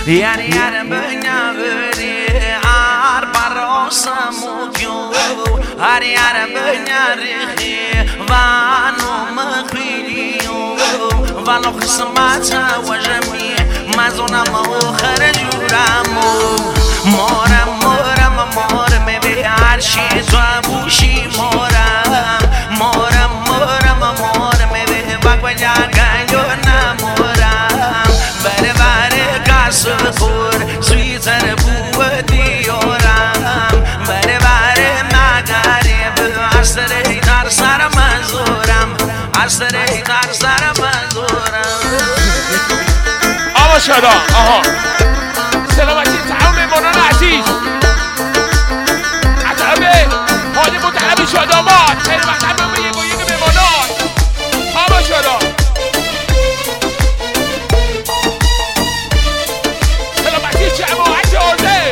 Yarın bönyeri ar parasamukyo Yarın bönyeri vano mkhiliyo Vano kısmata vajami mazona maokhar juramo Moram moram moram be arshi twabushi moram Moram moram moram be bagwaja ganyo namoram Bare bare kasur sweeter budiyoram Bare bare magarib asre dar saramazoram Asre dar saramazoram آقا شدا آها سلامتی تمام میمونان عزیز عجبه حالی متعلم شادامات خیلی مطلب به یک و یک میمونان آقا شدا سلامتی جماعت عازم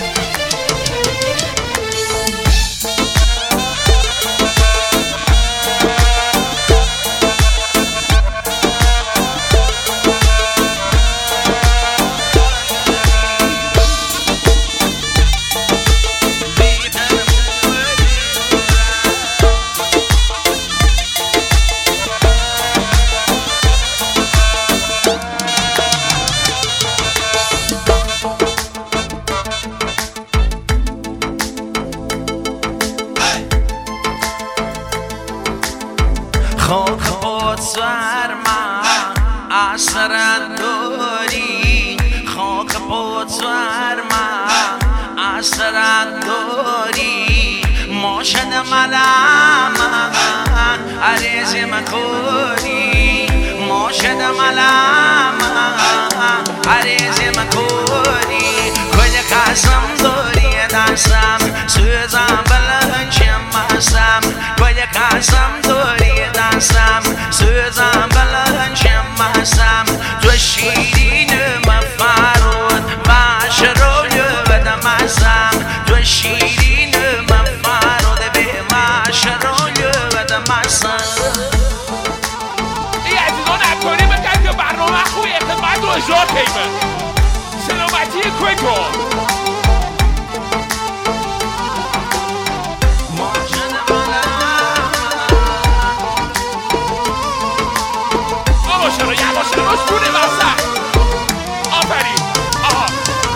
خاک بود سرما اثرت داری خاک بود سرما اثرت داری ما شدم علم عریض مکوری ما شدم علم عریض مکوری کل قسم داری دستم سوزم بلند شمسم کل قسم داری دستم سوزم بلند شمسم تو شیرین مفرود باش روی بدمسم تو شیرین مفرود به باش روی بدمسم این عزیزان افغانی بگن که برنامه خوبی خدمت و اجرا کیمه سلامتی کویتو مشکونه واسه آفرین آها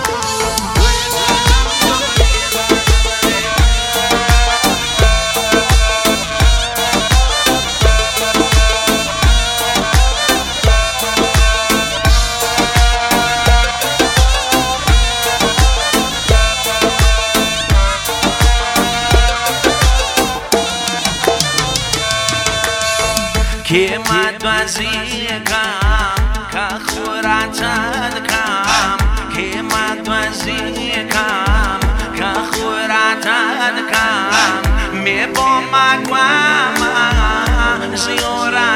که مدوزی کم خورتن کم که مدوزی کم که خورتن کم می با مگوام زیورم